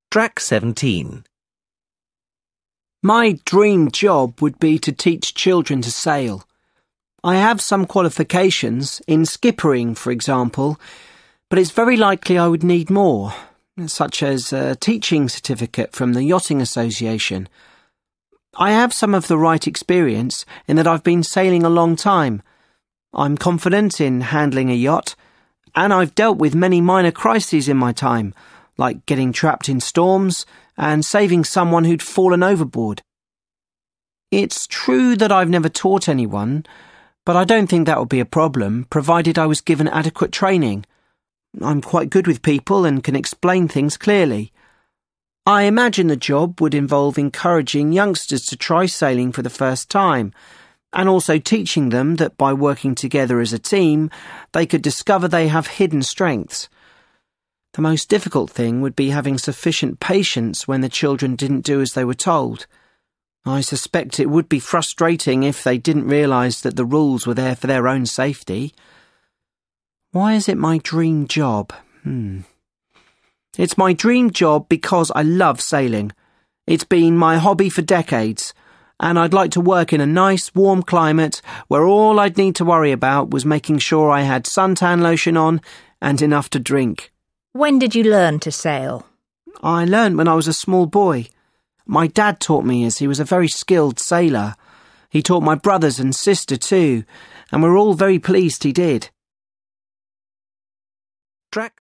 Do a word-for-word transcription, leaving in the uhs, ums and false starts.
Track seventeen. My dream job would be to teach children to sail. I have some qualifications, in skippering, for example, but it's very likely I would need more, such as a teaching certificate from the Yachting Association. I have some of the right experience in that I've been sailing a long time. I'm confident in handling a yacht, and I've dealt with many minor crises in my time, like getting trapped in storms and saving someone who'd fallen overboard. It's true that I've never taught anyone, but I don't think that would be a problem, provided I was given adequate training. I'm quite good with people and can explain things clearly. I imagine the job would involve encouraging youngsters to try sailing for the first time, and also teaching them that by working together as a team, they could discover they have hidden strengths. The most difficult thing would be having sufficient patience when the children didn't do as they were told. I suspect it would be frustrating if they didn't realise that the rules were there for their own safety. Why is it my dream job? Hmm. It's my dream job because I love sailing. It's been my hobby for decades, and I'd like to work in a nice, warm climate where all I'd need to worry about was making sure I had suntan lotion on and enough to drink. When did you learn to sail? I learned when I was a small boy. My dad taught me as he was a very skilled sailor. He taught my brothers and sister too, and we're all very pleased he did. Track